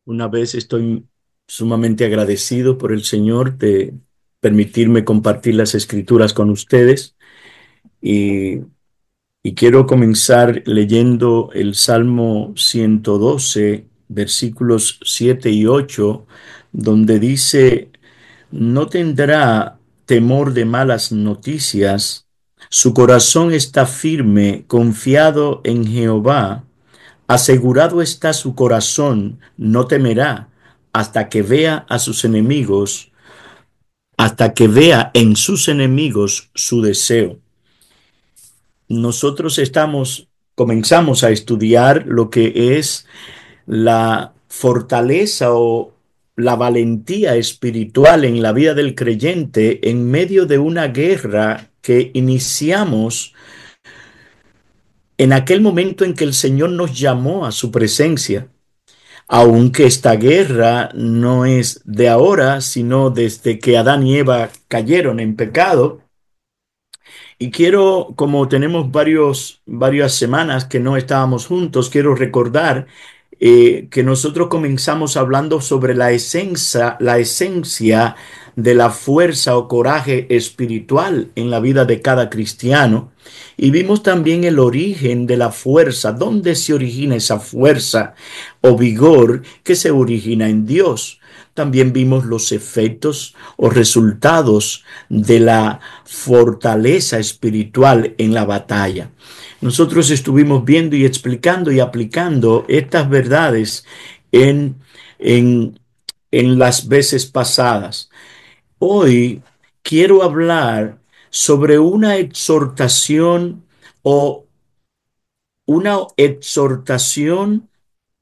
Una vez estoy sumamente agradecido por el Señor de permitirme compartir las escrituras con ustedes y, y quiero comenzar leyendo el Salmo 112, versículos 7 y 8, donde dice: no tendrá temor de malas noticias, su corazón está firme, confiado en Jehová. Asegurado está su corazón, no temerá hasta que vea a sus enemigos, hasta que vea en sus enemigos su deseo. Nosotros comenzamos a estudiar lo que es la fortaleza o la valentía espiritual en la vida del creyente en medio de una guerra que iniciamos en aquel momento en que el Señor nos llamó a su presencia. Aunque esta guerra no es de ahora, sino desde que Adán y Eva cayeron en pecado. Y quiero, como tenemos varias semanas que no estábamos juntos, quiero recordar que nosotros comenzamos hablando sobre la esencia de la fuerza o coraje espiritual en la vida de cada cristiano. Y vimos también el origen de la fuerza, dónde se origina esa fuerza o vigor que se origina en Dios. También vimos los efectos o resultados de la fortaleza espiritual en la batalla. Nosotros estuvimos viendo y explicando y aplicando estas verdades en, en, en las veces pasadas. Hoy quiero hablar sobre una exhortación o una exhortación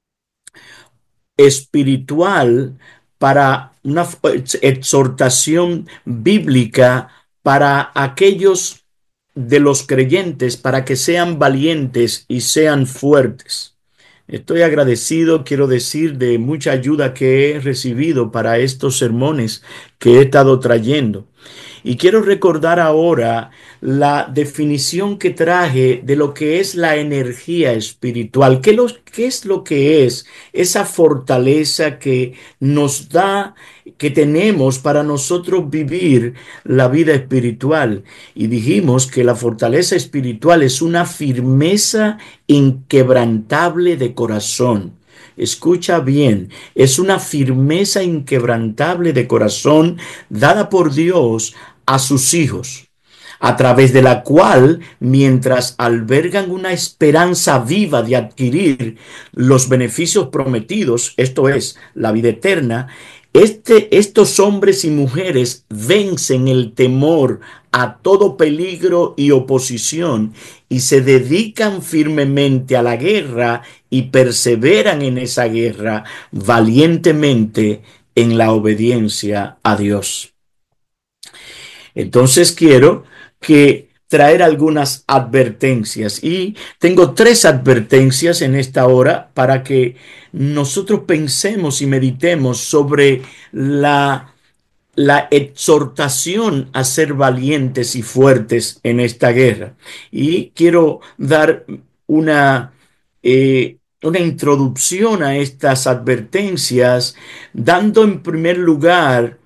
espiritual para una exhortación bíblica para aquellos de los creyentes, para que sean valientes y sean fuertes. Estoy agradecido, quiero decir, de mucha ayuda que he recibido para estos sermones que he estado trayendo. Y quiero recordar ahora la definición que traje de lo que es la energía espiritual. ¿Qué es lo que es esa fortaleza que nos da, que tenemos para nosotros vivir la vida espiritual? Y dijimos que la fortaleza espiritual es una firmeza inquebrantable de corazón. Escucha bien, es una firmeza inquebrantable de corazón dada por Dios a sus hijos, a través de la cual, mientras albergan una esperanza viva de adquirir los beneficios prometidos, esto es, la vida eterna, estos hombres y mujeres vencen el temor a todo peligro y oposición y se dedican firmemente a la guerra y perseveran en esa guerra valientemente en la obediencia a Dios. Entonces quiero que traer algunas advertencias y tengo tres advertencias en esta hora para que nosotros pensemos y meditemos sobre la exhortación a ser valientes y fuertes en esta guerra. Y quiero dar una introducción a estas advertencias, dando en primer lugar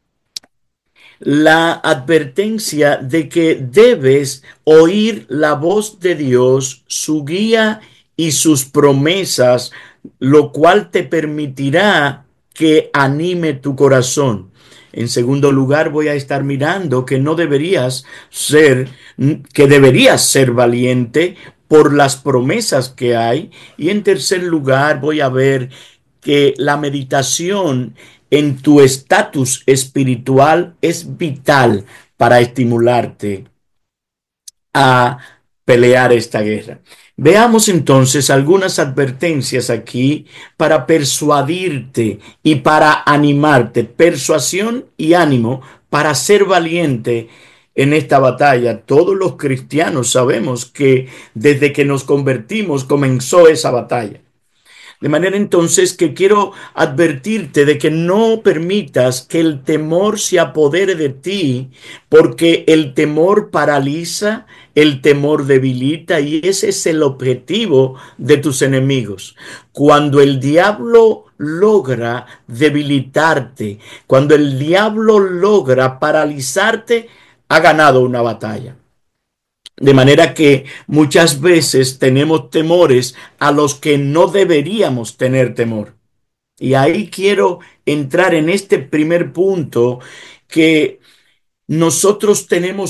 la advertencia de que debes oír la voz de Dios, su guía y sus promesas, lo cual te permitirá que anime tu corazón. En segundo lugar, voy a estar mirando que no deberías ser, que deberías ser valiente por las promesas que hay. Y en tercer lugar, voy a ver que la meditación en tu estatus espiritual es vital para estimularte a pelear esta guerra. Veamos entonces algunas advertencias aquí para persuadirte y para animarte. Persuasión y ánimo para ser valiente en esta batalla. Todos los cristianos sabemos que desde que nos convertimos comenzó esa batalla. De manera entonces que quiero advertirte de que no permitas que el temor se apodere de ti, porque el temor paraliza, el temor debilita y ese es el objetivo de tus enemigos. Cuando el diablo logra debilitarte, cuando el diablo logra paralizarte, ha ganado una batalla. De manera que muchas veces tenemos temores a los que no deberíamos tener temor. Y ahí quiero entrar en este primer punto, que nosotros tenemos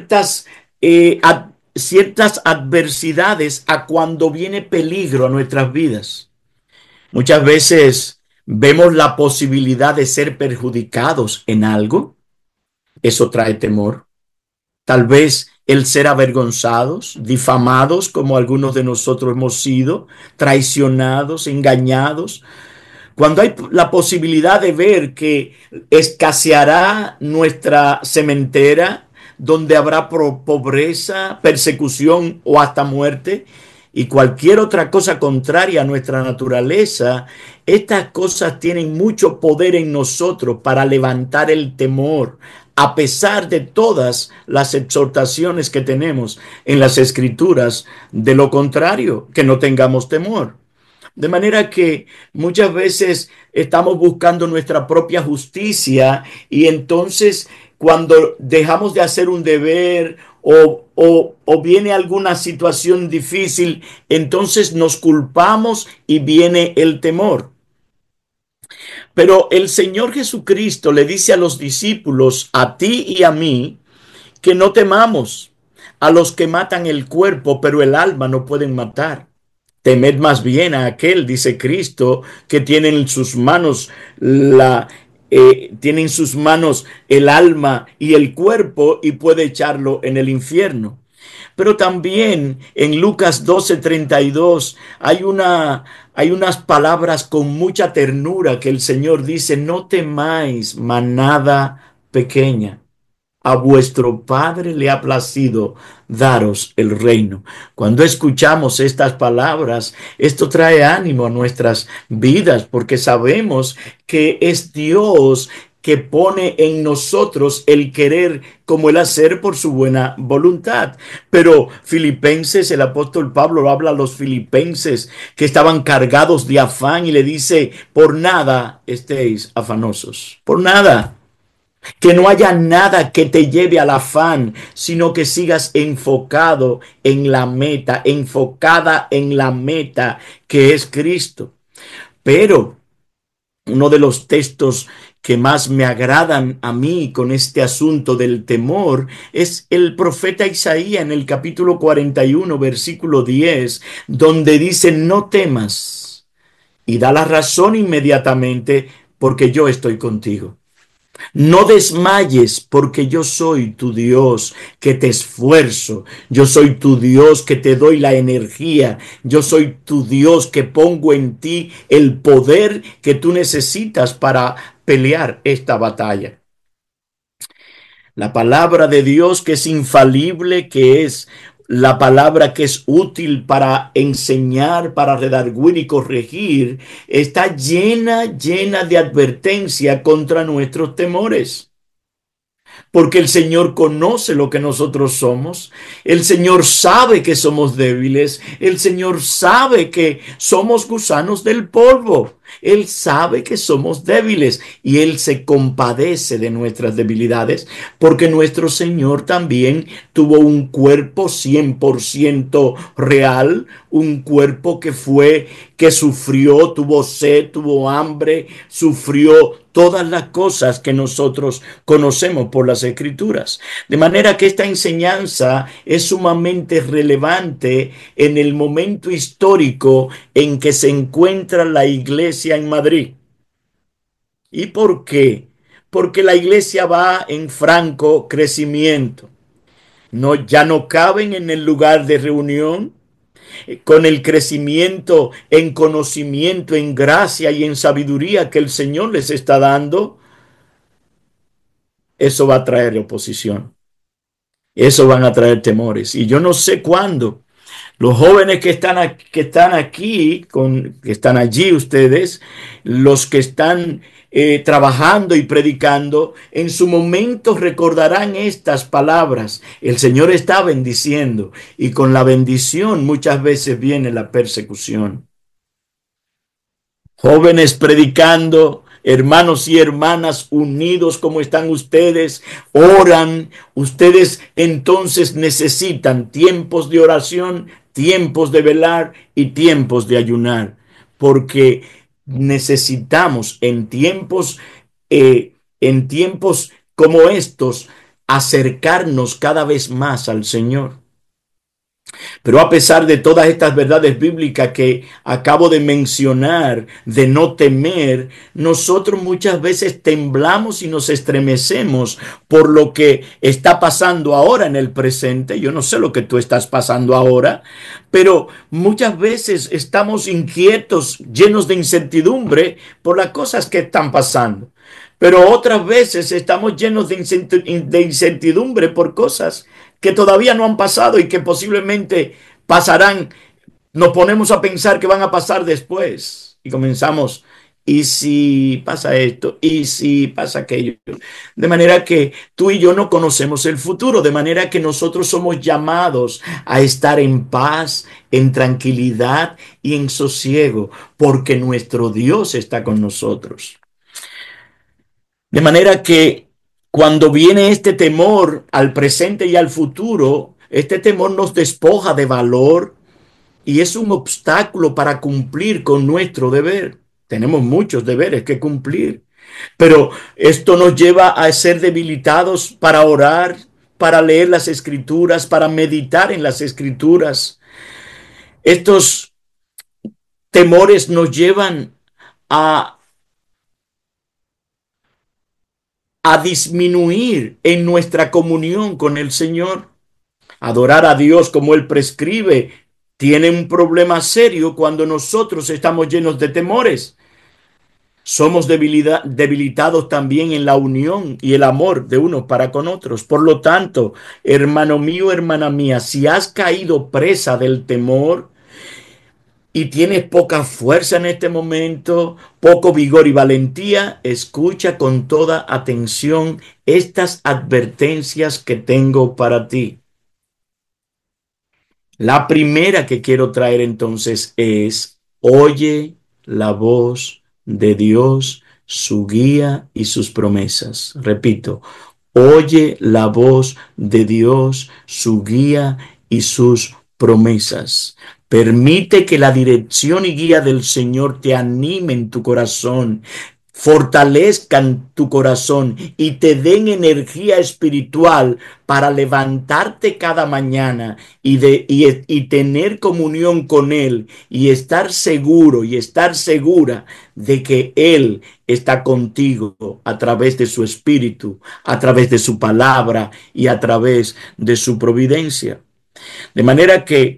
ciertas adversidades a cuando viene peligro a nuestras vidas. Muchas veces vemos la posibilidad de ser perjudicados en algo. Eso trae temor. Tal vez el ser avergonzados, difamados, como algunos de nosotros hemos sido, traicionados, engañados. Cuando hay la posibilidad de ver que escaseará nuestra sementera, donde habrá pobreza, persecución o hasta muerte, y cualquier otra cosa contraria a nuestra naturaleza, estas cosas tienen mucho poder en nosotros para levantar el temor, a pesar de todas las exhortaciones que tenemos en las Escrituras, de lo contrario, que no tengamos temor. De manera que muchas veces estamos buscando nuestra propia justicia y entonces cuando dejamos de hacer un deber o viene alguna situación difícil, entonces nos culpamos y viene el temor. Pero el Señor Jesucristo le dice a los discípulos, a ti y a mí, que no temamos a los que matan el cuerpo, pero el alma no pueden matar. Temed más bien a aquel, dice Cristo, que tiene en sus manos tiene en sus manos el alma y el cuerpo y puede echarlo en el infierno. Pero también en Lucas 12:32 hay unas palabras con mucha ternura que el Señor dice: no temáis, manada pequeña. A vuestro Padre le ha placido daros el reino. Cuando escuchamos estas palabras, esto trae ánimo a nuestras vidas, porque sabemos que es Dios que pone en nosotros el querer como el hacer por su buena voluntad. Pero Filipenses, el apóstol Pablo habla a los filipenses que estaban cargados de afán y le dice: por nada estéis afanosos, por nada. Que no haya nada que te lleve al afán, sino que sigas enfocado en la meta, enfocada en la meta que es Cristo. Pero uno de los textos que más me agradan a mí con este asunto del temor es el profeta Isaías en el capítulo 41, versículo 10, donde dice: no temas, y da la razón inmediatamente, porque yo estoy contigo. No desmayes, porque yo soy tu Dios que te esfuerzo. Yo soy tu Dios que te doy la energía. Yo soy tu Dios que pongo en ti el poder que tú necesitas para pelear esta batalla. La palabra de Dios, que es infalible, que es la palabra que es útil para enseñar, para redarguir y corregir, está llena de advertencia contra nuestros temores. Porque el Señor conoce lo que nosotros somos. El Señor sabe que somos débiles. El Señor sabe que somos gusanos del polvo. Él sabe que somos débiles y Él se compadece de nuestras debilidades, porque nuestro Señor también tuvo un cuerpo 100% real, un cuerpo que sufrió, tuvo sed, tuvo hambre, sufrió todas las cosas que nosotros conocemos por las Escrituras. De manera que esta enseñanza es sumamente relevante en el momento histórico en que se encuentra la iglesia en Madrid. ¿Y por qué? Porque la iglesia va en franco crecimiento. No, ya no caben en el lugar de reunión. Con el crecimiento en conocimiento, en gracia y en sabiduría que el Señor les está dando, eso va a traer oposición. Eso van a traer temores. Y yo no sé cuándo. Los jóvenes que están aquí, que están allí ustedes, los que están trabajando y predicando, en su momento recordarán estas palabras. El Señor está bendiciendo y con la bendición muchas veces viene la persecución. Jóvenes predicando, hermanos y hermanas unidos como están ustedes, oran. Ustedes entonces necesitan tiempos de oración, tiempos de velar y tiempos de ayunar, porque necesitamos en tiempos como estos, acercarnos cada vez más al Señor. Pero a pesar de todas estas verdades bíblicas que acabo de mencionar, de no temer, nosotros muchas veces temblamos y nos estremecemos por lo que está pasando ahora en el presente. Yo no sé lo que tú estás pasando ahora, pero muchas veces estamos inquietos, llenos de incertidumbre por las cosas que están pasando. Pero otras veces estamos llenos de incertidumbre por cosas que todavía no han pasado y que posiblemente pasarán. Nos ponemos a pensar que van a pasar después y comenzamos, ¿y si pasa esto? ¿Y si pasa aquello? De manera que tú y yo no conocemos el futuro, de manera que nosotros somos llamados a estar en paz, en tranquilidad y en sosiego, porque nuestro Dios está con nosotros. De manera que cuando viene este temor al presente y al futuro, este temor nos despoja de valor y es un obstáculo para cumplir con nuestro deber. Tenemos muchos deberes que cumplir, pero esto nos lleva a ser debilitados para orar, para leer las escrituras, para meditar en las escrituras. Estos temores nos llevan a disminuir en nuestra comunión con el Señor. Adorar a Dios como Él prescribe tiene un problema serio cuando nosotros estamos llenos de temores. Somos debilitados también en la unión y el amor de unos para con otros. Por lo tanto, hermano mío, hermana mía, si has caído presa del temor y tienes poca fuerza en este momento, poco vigor y valentía, escucha con toda atención estas advertencias que tengo para ti. La primera que quiero traer entonces es: oye la voz de Dios, su guía y sus promesas. Repito, oye la voz de Dios, su guía y sus promesas. Permite que la dirección y guía del Señor te anime en tu corazón, fortalezcan tu corazón y te den energía espiritual para levantarte cada mañana y tener comunión con Él y estar seguro y estar segura de que Él está contigo a través de su espíritu, a través de su palabra y a través de su providencia. De manera que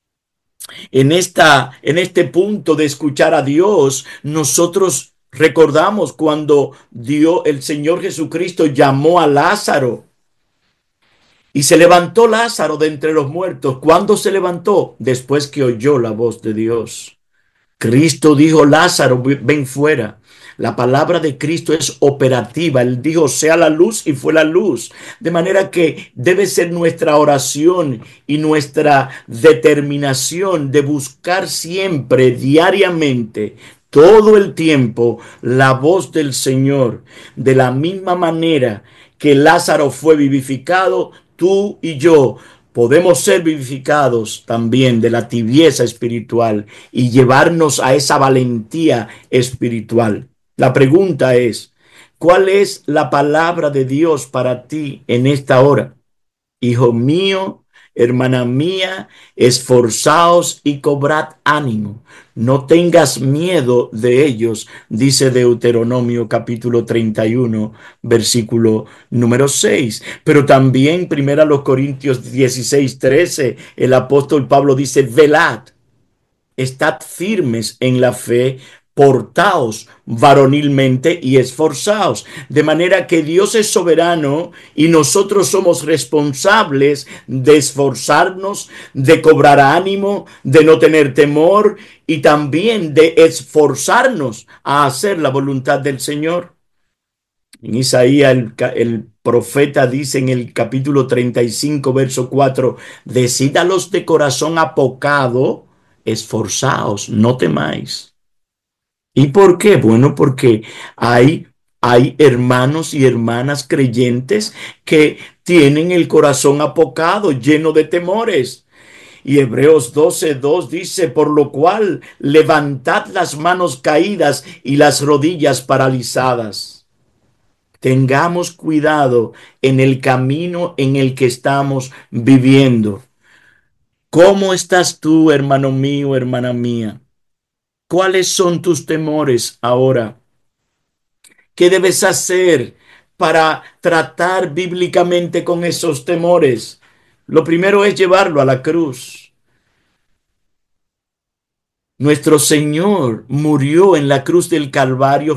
en este punto de escuchar a Dios, nosotros recordamos cuando el Señor Jesucristo llamó a Lázaro y se levantó Lázaro de entre los muertos. ¿Cuándo se levantó? Después que oyó la voz de Dios. Cristo dijo: Lázaro, ven fuera. La palabra de Cristo es operativa. Él dijo: sea la luz, y fue la luz. De manera que debe ser nuestra oración y nuestra determinación de buscar siempre, diariamente, todo el tiempo, la voz del Señor. De la misma manera que Lázaro fue vivificado, tú y yo podemos ser vivificados también de la tibieza espiritual y llevarnos a esa valentía espiritual. La pregunta es: ¿cuál es la palabra de Dios para ti en esta hora? Hijo mío, hermana mía, esforzaos y cobrad ánimo. No tengas miedo de ellos, dice Deuteronomio capítulo 31, versículo número 6. Pero también, primera los Corintios 16, 13, el apóstol Pablo dice: velad, estad firmes en la fe, portaos varonilmente y esforzaos. De manera que Dios es soberano y nosotros somos responsables de esforzarnos, de cobrar ánimo, de no tener temor y también de esforzarnos a hacer la voluntad del Señor. En Isaías el profeta dice en el capítulo 35, verso 4, decid a los de corazón apocado, esforzaos, no temáis. ¿Y por qué? Bueno, porque hay hermanos y hermanas creyentes que tienen el corazón apocado, lleno de temores. Y Hebreos 12:2 dice, por lo cual levantad las manos caídas y las rodillas paralizadas. Tengamos cuidado en el camino en el que estamos viviendo. ¿Cómo estás tú, hermano mío, hermana mía? ¿Cuáles son tus temores ahora? ¿Qué debes hacer para tratar bíblicamente con esos temores? Lo primero es llevarlo a la cruz. Nuestro Señor murió en la cruz del Calvario,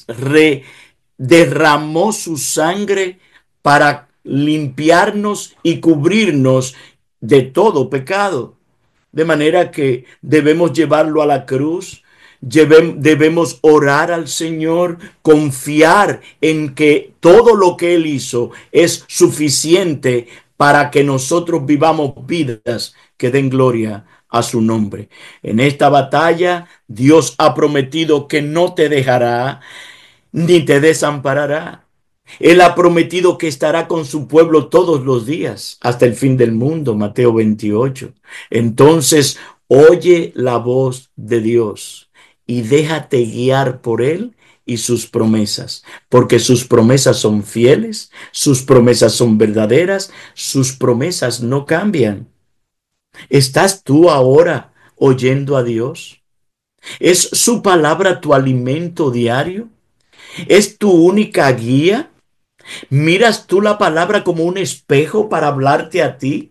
derramó su sangre para limpiarnos y cubrirnos de todo pecado. De manera que debemos llevarlo a la cruz, debemos orar al Señor, confiar en que todo lo que Él hizo es suficiente para que nosotros vivamos vidas que den gloria a su nombre. En esta batalla, Dios ha prometido que no te dejará ni te desamparará. Él ha prometido que estará con su pueblo todos los días, hasta el fin del mundo, Mateo 28. Entonces, oye la voz de Dios y déjate guiar por Él y sus promesas, porque sus promesas son fieles, sus promesas son verdaderas, sus promesas no cambian. ¿Estás tú ahora oyendo a Dios? ¿Es su palabra tu alimento diario? ¿Es tu única guía? ¿Miras tú la palabra como un espejo para hablarte a ti?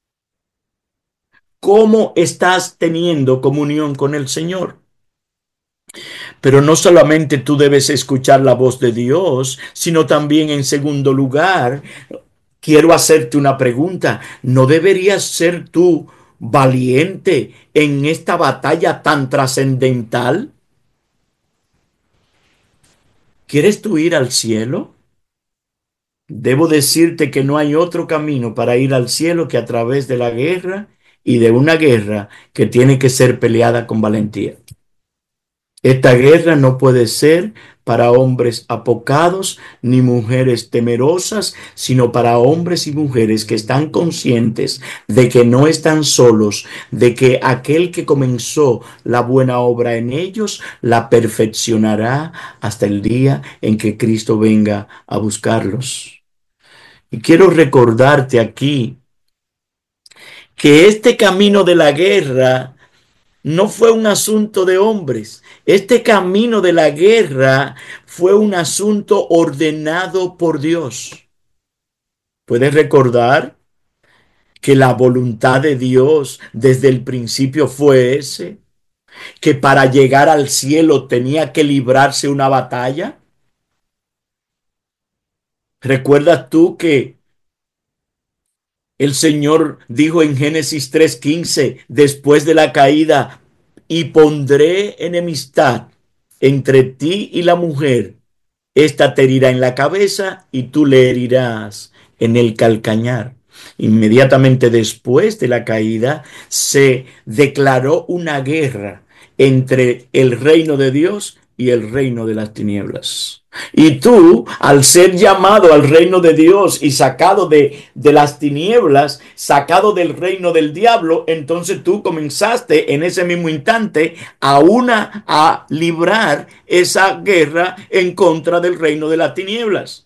¿Cómo estás teniendo comunión con el Señor? Pero no solamente tú debes escuchar la voz de Dios, sino también en segundo lugar, quiero hacerte una pregunta. ¿No deberías ser tú valiente en esta batalla tan trascendental? ¿Quieres tú ir al cielo? Debo decirte que no hay otro camino para ir al cielo que a través de la guerra y de una guerra que tiene que ser peleada con valentía. Esta guerra no puede ser para hombres apocados ni mujeres temerosas, sino para hombres y mujeres que están conscientes de que no están solos, de que aquel que comenzó la buena obra en ellos la perfeccionará hasta el día en que Cristo venga a buscarlos. Y quiero recordarte aquí que este camino de la guerra no fue un asunto de hombres. Este camino de la guerra fue un asunto ordenado por Dios. ¿Puedes recordar que la voluntad de Dios desde el principio fue ese? Que para llegar al cielo tenía que librarse una batalla. ¿Recuerdas tú que el Señor dijo en Génesis 3:15, después de la caída, y pondré enemistad entre ti y la mujer? Esta te herirá en la cabeza y tú le herirás en el calcañar. Inmediatamente después de la caída se declaró una guerra entre el reino de Dios y el reino de las tinieblas. Y tú, al ser llamado al reino de Dios y sacado de las tinieblas, sacado del reino del diablo, entonces tú comenzaste en ese mismo instante a librar esa guerra en contra del reino de las tinieblas.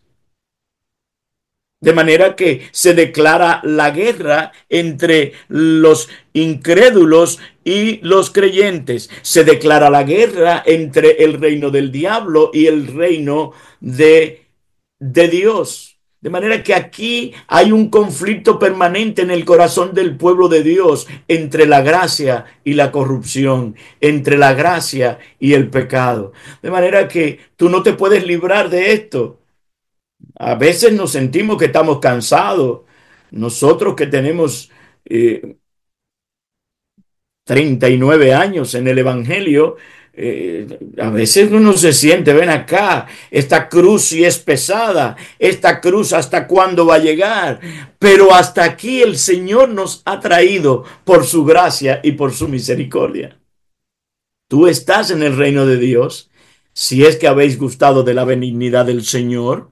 De manera que se declara la guerra entre los incrédulos y los creyentes. Se declara la guerra entre el reino del diablo y el reino de Dios. De manera que aquí hay un conflicto permanente en el corazón del pueblo de Dios entre la gracia y la corrupción, entre la gracia y el pecado. De manera que tú no te puedes librar de esto. A veces nos sentimos que estamos cansados. Nosotros que tenemos 39 años en el Evangelio, a veces uno se siente, ven acá, esta cruz sí es pesada, esta cruz hasta cuándo va a llegar, pero hasta aquí el Señor nos ha traído por su gracia y por su misericordia. Tú estás en el reino de Dios, si es que habéis gustado de la benignidad del Señor.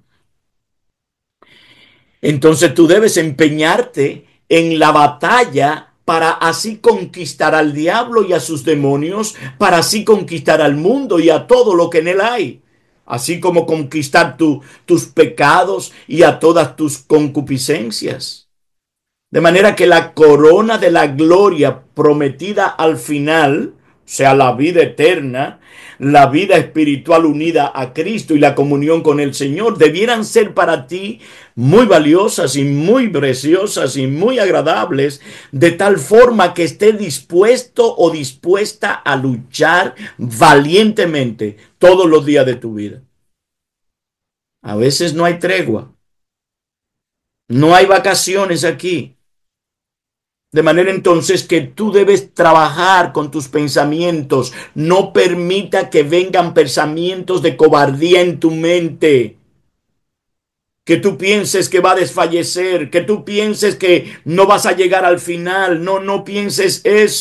Entonces tú debes empeñarte en la batalla para así conquistar al diablo y a sus demonios, para así conquistar al mundo y a todo lo que en él hay, así como conquistar tus pecados y a todas tus concupiscencias. De manera que la corona de la gloria prometida al final, o sea, la vida eterna, la vida espiritual unida a Cristo y la comunión con el Señor, debieran ser para ti muy valiosas y muy preciosas y muy agradables, de tal forma que estés dispuesto o dispuesta a luchar valientemente todos los días de tu vida. A veces no hay tregua, no hay vacaciones aquí. De manera entonces que tú debes trabajar con tus pensamientos. No permita que vengan pensamientos de cobardía en tu mente. Que tú pienses que va a desfallecer, que tú pienses que no vas a llegar al final. No, no pienses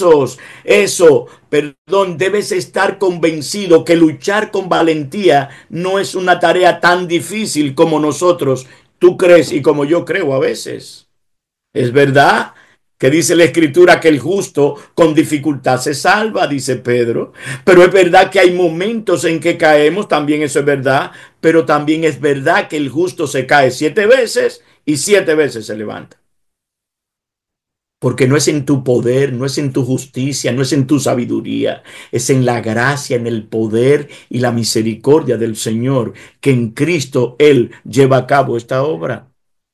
perdón, debes estar convencido que luchar con valentía no es una tarea tan difícil como nosotros, tú crees y como yo creo a veces. Es verdad que dice la escritura que el justo con dificultad se salva, dice Pedro, pero es verdad que hay momentos en que caemos, también eso es verdad, pero también es verdad que el justo se cae 7 veces y 7 veces se levanta. Porque no es en tu poder, no es en tu justicia, no es en tu sabiduría, es en la gracia, en el poder y la misericordia del Señor, que en Cristo Él lleva a cabo esta obra.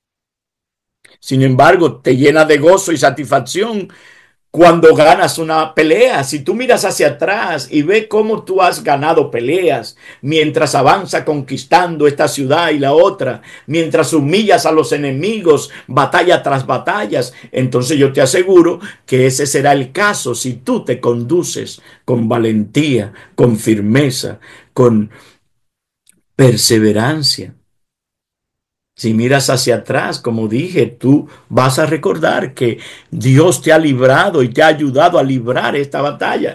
Sin embargo, te llena de gozo y satisfacción cuando ganas una pelea. Si tú miras hacia atrás y ves cómo tú has ganado peleas mientras avanza conquistando esta ciudad y la otra, mientras humillas a los enemigos batalla tras batallas, entonces yo te aseguro que ese será el caso si tú te conduces con valentía, con firmeza, con perseverancia. Si miras hacia atrás, como dije, tú vas a recordar que Dios te ha librado y te ha ayudado a librar esta batalla.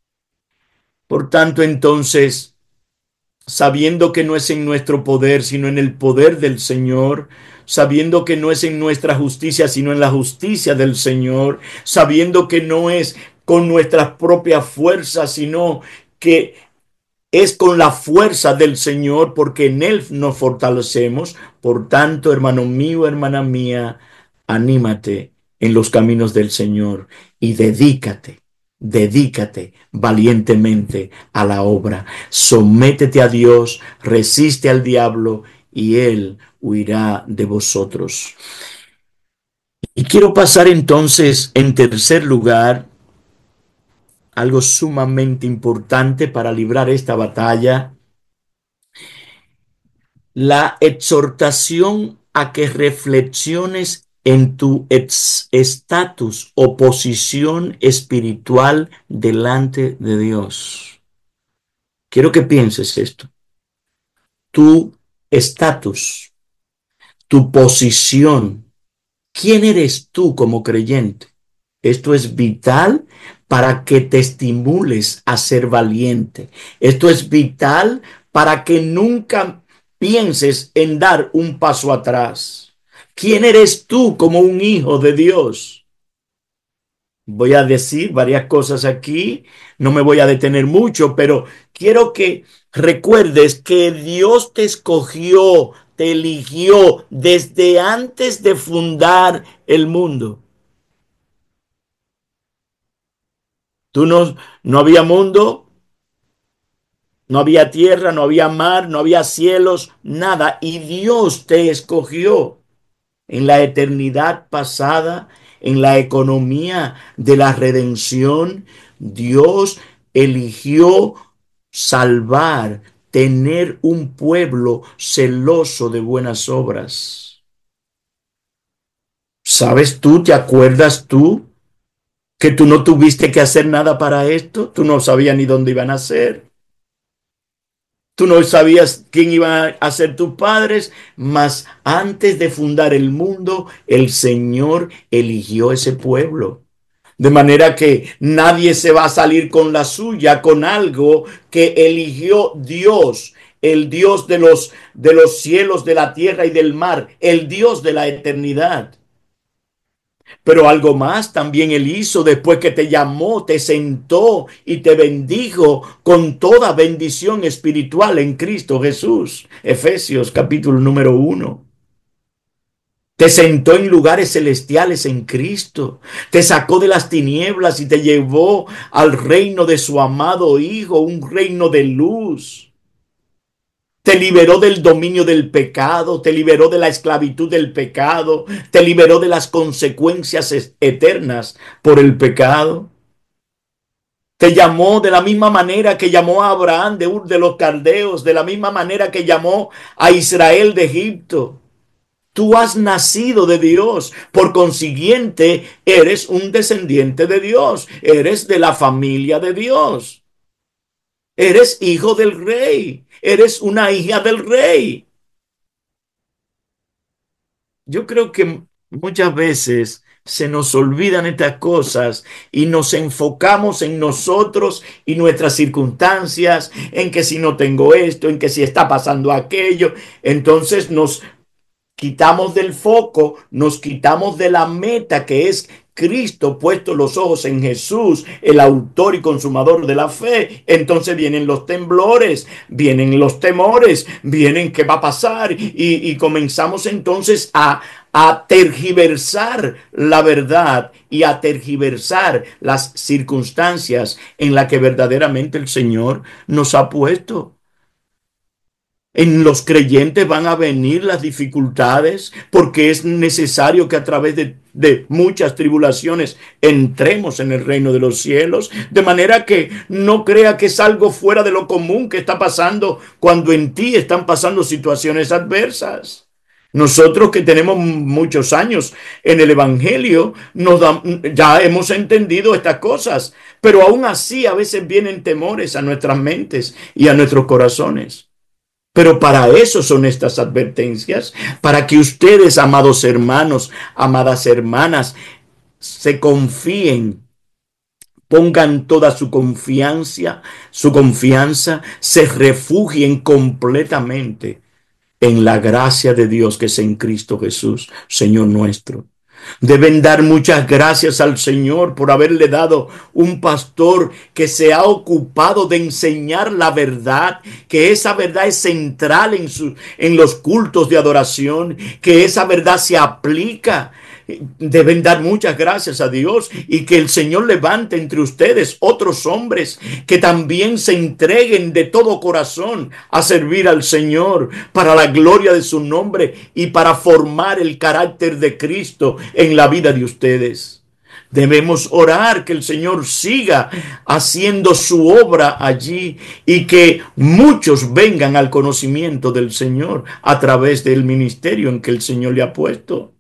Por tanto, entonces, sabiendo que no es en nuestro poder, sino en el poder del Señor, sabiendo que no es en nuestra justicia, sino en la justicia del Señor, sabiendo que no es con nuestras propias fuerzas, sino que es con la fuerza del Señor, porque en Él nos fortalecemos. Por tanto, hermano mío, hermana mía, anímate en los caminos del Señor y dedícate valientemente a la obra. Sométete a Dios, resiste al diablo y Él huirá de vosotros. Y quiero pasar entonces, en tercer lugar, algo sumamente importante para librar esta batalla, la exhortación a que reflexiones en tu estatus o posición espiritual delante de Dios. Quiero que pienses esto. Tu estatus, tu posición. ¿Quién eres tú como creyente? Esto es vital para que te estimules a ser valiente. Esto es vital para que nunca pienses en dar un paso atrás. ¿Quién eres tú como un hijo de Dios? Voy a decir varias cosas aquí, no me voy a detener mucho, pero quiero que recuerdes que Dios te escogió, te eligió desde antes de fundar el mundo. Tú no había mundo No había tierra, no había mar, no había cielos, nada. Y Dios te escogió en la eternidad pasada, en la economía de la redención. Dios eligió salvar, tener un pueblo celoso de buenas obras. ¿Sabes tú, te acuerdas tú que tú no tuviste que hacer nada para esto? Tú no sabías ni dónde iban a ser. Tú no sabías quién iba a ser tus padres, mas antes de fundar el mundo, el Señor eligió ese pueblo. De manera que nadie se va a salir con la suya, con algo que eligió Dios, el Dios de los cielos, de la tierra y del mar, el Dios de la eternidad. Pero algo más también Él hizo después que te llamó, te sentó y te bendijo con toda bendición espiritual en Cristo Jesús. Efesios capítulo número 1. Te sentó en lugares celestiales en Cristo. Te sacó de las tinieblas y te llevó al reino de su amado Hijo, un reino de luz. Te liberó del dominio del pecado, te liberó de la esclavitud del pecado, te liberó de las consecuencias eternas por el pecado. Te llamó de la misma manera que llamó a Abraham de Ur de los Caldeos, de la misma manera que llamó a Israel de Egipto. Tú has nacido de Dios, por consiguiente, eres un descendiente de Dios, eres de la familia de Dios, eres hijo del rey, eres una hija del rey. Yo creo que muchas veces se nos olvidan estas cosas y nos enfocamos en nosotros y nuestras circunstancias, en que si no tengo esto, en que si está pasando aquello, entonces nos quitamos del foco, nos quitamos de la meta que es Cristo, puesto los ojos en Jesús, el autor y consumador de la fe. Entonces vienen los temblores, vienen los temores, vienen qué va a pasar y comenzamos entonces a tergiversar la verdad y a tergiversar las circunstancias en las que verdaderamente el Señor nos ha puesto. En los creyentes van a venir las dificultades porque es necesario que a través de muchas tribulaciones entremos en el reino de los cielos. De manera que no crea que es algo fuera de lo común que está pasando cuando en ti están pasando situaciones adversas. Nosotros que tenemos muchos años en el Evangelio, ya hemos entendido estas cosas, pero aún así a veces vienen temores a nuestras mentes y a nuestros corazones. Pero para eso son estas advertencias, para que ustedes, amados hermanos, amadas hermanas, se confíen, pongan toda su confianza, se refugien completamente en la gracia de Dios que es en Cristo Jesús, Señor nuestro. Deben dar muchas gracias al Señor por haberle dado un pastor que se ha ocupado de enseñar la verdad, que esa verdad es central en los cultos de adoración, que esa verdad se aplica. Deben dar muchas gracias a Dios y que el Señor levante entre ustedes otros hombres que también se entreguen de todo corazón a servir al Señor para la gloria de su nombre y para formar el carácter de Cristo en la vida de ustedes. Debemos orar que el Señor siga haciendo su obra allí y que muchos vengan al conocimiento del Señor a través del ministerio en que el Señor le ha puesto.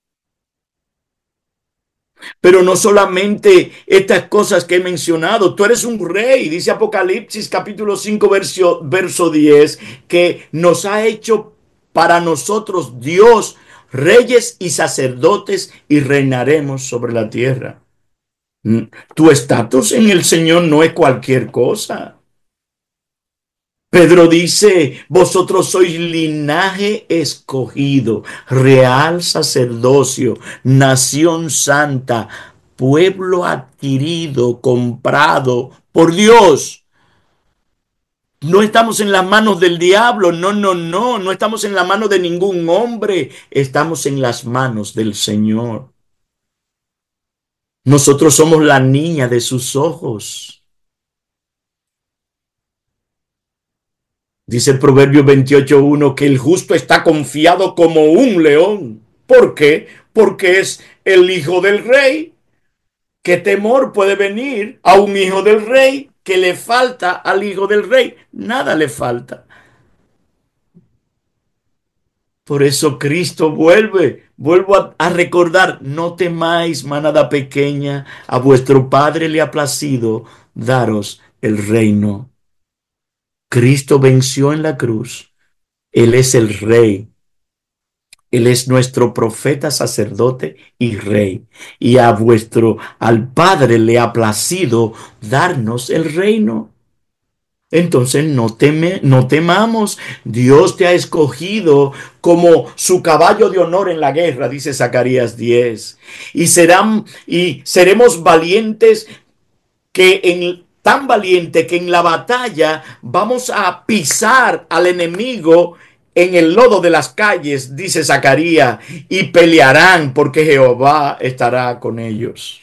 Pero no solamente estas cosas que he mencionado, tú eres un rey, dice Apocalipsis capítulo 5 verso 10, que nos ha hecho para nosotros Dios, reyes y sacerdotes y reinaremos sobre la tierra. Tu estatus en el Señor no es cualquier cosa. Pedro dice, vosotros sois linaje escogido, real sacerdocio, nación santa, pueblo adquirido, comprado por Dios. No estamos en las manos del diablo, no estamos en la mano de ningún hombre, estamos en las manos del Señor. Nosotros somos la niña de sus ojos. Dice el Proverbio 28:1 que el justo está confiado como un león. ¿Por qué? Porque es el hijo del rey. ¿Qué temor puede venir a un hijo del rey? ¿Qué le falta al hijo del rey? Nada le falta. Por eso Cristo vuelvo a recordar, no temáis, manada pequeña, a vuestro Padre le ha placido daros el reino. Cristo venció en la cruz, Él es el Rey, Él es nuestro profeta, sacerdote y Rey. Y al Padre le ha placido darnos el reino. Entonces no temamos. Dios te ha escogido como su caballo de honor en la guerra, dice Zacarías 10. Y seremos valientes tan valiente que en la batalla vamos a pisar al enemigo en el lodo de las calles, dice Zacarías, y pelearán porque Jehová estará con ellos.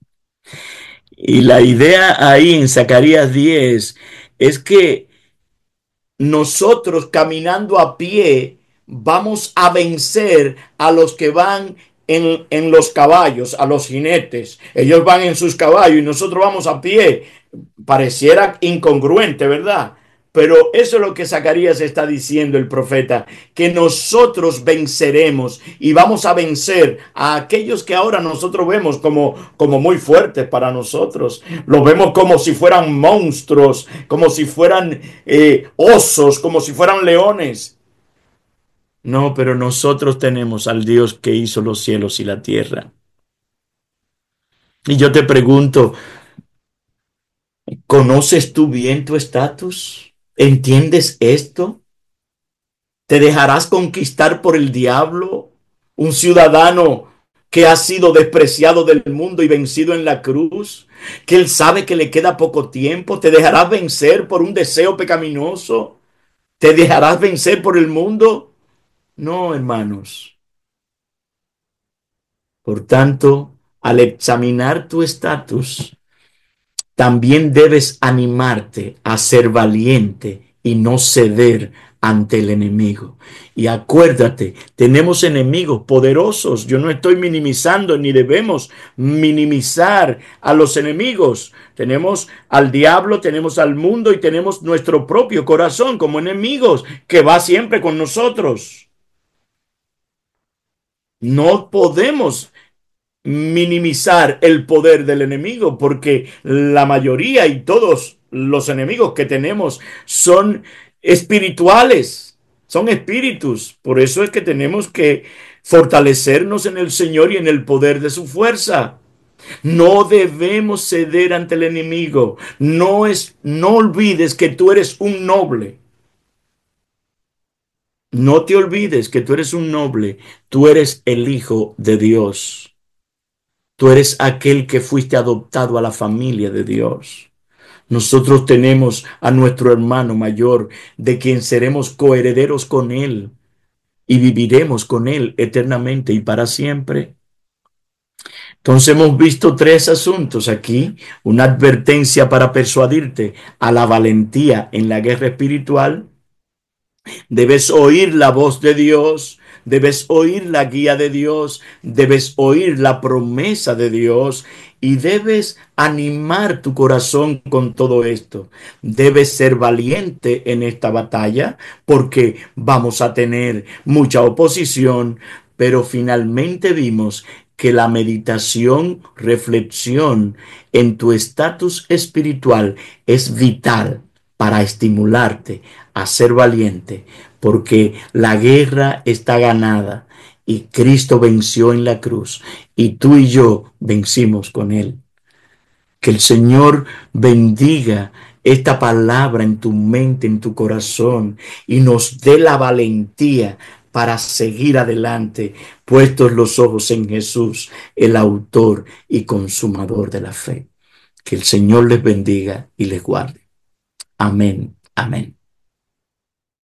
Y la idea ahí en Zacarías 10 es que nosotros caminando a pie vamos a vencer a los que van en los caballos, a los jinetes. Ellos van en sus caballos y nosotros vamos a pie. Pareciera incongruente, ¿verdad? Pero eso es lo que Zacarías está diciendo el profeta, que nosotros venceremos y vamos a vencer a aquellos que ahora nosotros vemos como muy fuertes para nosotros. Los vemos como si fueran monstruos, como si fueran osos, como si fueran leones. No, pero nosotros tenemos al Dios que hizo los cielos y la tierra. Y yo te pregunto, ¿conoces tú bien tu estatus? ¿Entiendes esto? ¿Te dejarás conquistar por el diablo? Un ciudadano que ha sido despreciado del mundo y vencido en la cruz, que él sabe que le queda poco tiempo. ¿Te dejarás vencer por un deseo pecaminoso? ¿Te dejarás vencer por el mundo? No, hermanos. Por tanto, al examinar tu estatus, también debes animarte a ser valiente y no ceder ante el enemigo. Y acuérdate, tenemos enemigos poderosos. Yo no estoy minimizando ni debemos minimizar a los enemigos. Tenemos al diablo, tenemos al mundo y tenemos nuestro propio corazón como enemigos que va siempre con nosotros. No podemos minimizar el poder del enemigo, porque la mayoría y todos los enemigos que tenemos son espirituales, son espíritus. Por eso es que tenemos que fortalecernos en el Señor y en el poder de su fuerza. No debemos ceder ante el enemigo. No olvides que tú eres un noble. No te olvides que tú eres un noble. Tú eres el Hijo de Dios. Tú eres aquel que fuiste adoptado a la familia de Dios. Nosotros tenemos a nuestro hermano mayor, de quien seremos coherederos con él y viviremos con él eternamente y para siempre. Entonces hemos visto tres asuntos aquí, una advertencia para persuadirte a la valentía en la guerra espiritual. Debes oír la voz de Dios, debes oír la guía de Dios, debes oír la promesa de Dios y debes animar tu corazón con todo esto. Debes ser valiente en esta batalla porque vamos a tener mucha oposición, pero finalmente vimos que la meditación, reflexión en tu estatus espiritual es vital para estimularte a ser valiente, porque la guerra está ganada y Cristo venció en la cruz y tú y yo vencimos con él. Que el Señor bendiga esta palabra en tu mente, en tu corazón y nos dé la valentía para seguir adelante, puestos los ojos en Jesús, el autor y consumador de la fe. Que el Señor les bendiga y les guarde. Amén. Amén.